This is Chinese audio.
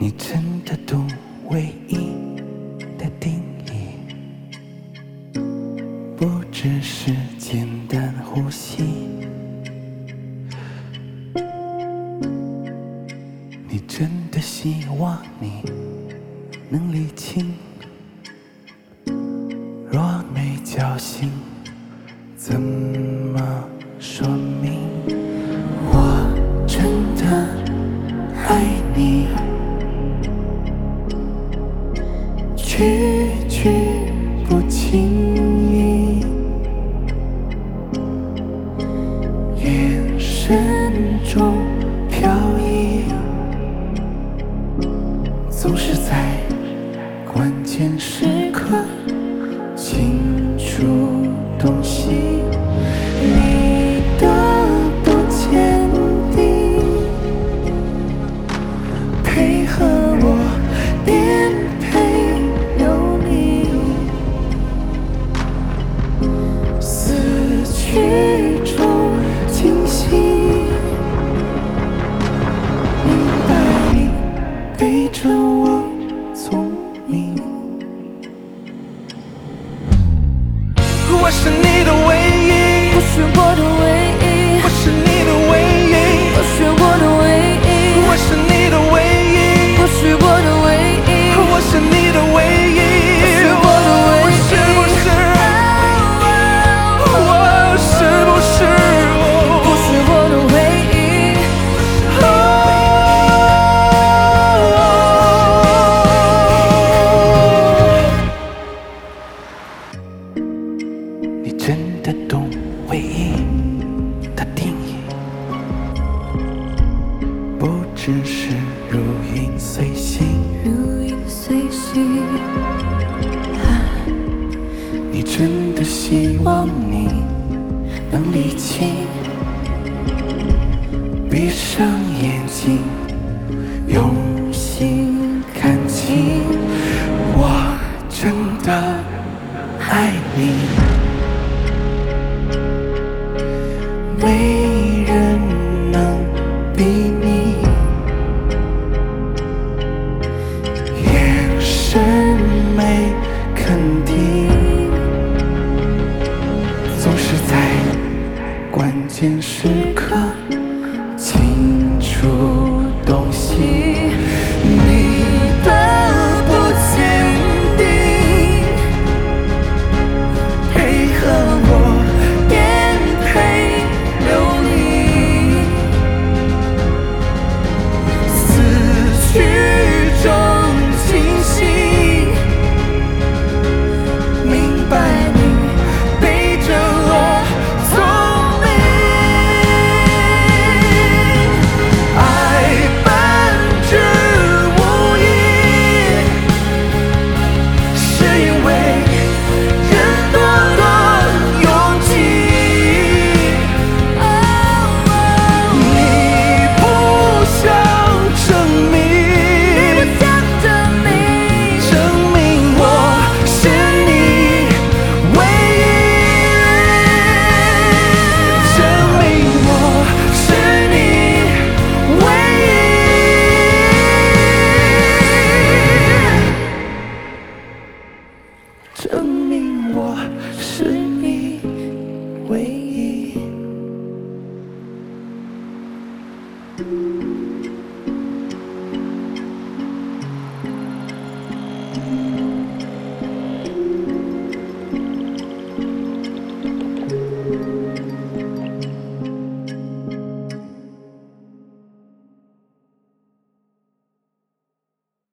你真的懂唯一的定义，不只是简单呼吸。你真的希望你能理清，若没交心，怎么说明我真的爱你？句句不经意，眼神中飘逸，总是在关键时刻清楚洞悉你的不坚定，配合我颠沛流离，思绪中清晰，明白你背着我聪明。我是你的唯一， 我是我的唯一， 我是你的唯一， 我是我的唯一， 我是你的唯一， 我是我的唯一， 我是你的唯一， 我是我的唯一， 是不是？我是不是？ 我是我的唯一。 你真的懂唯一的定义，不只是如影随形。 如影随形， 你真的希望你能理清，闭上眼睛，用心看清，我真的爱你。没人能比你，眼神没肯定，总是在关键时刻清楚洞悉你的不坚定，配合我颠沛流离，思绪中清晰，明白你背着我聪明，爱本质无疑，是因为人多了勇气。你不想证明，证明我是你唯一，证明我是你唯一，证明我是你唯一。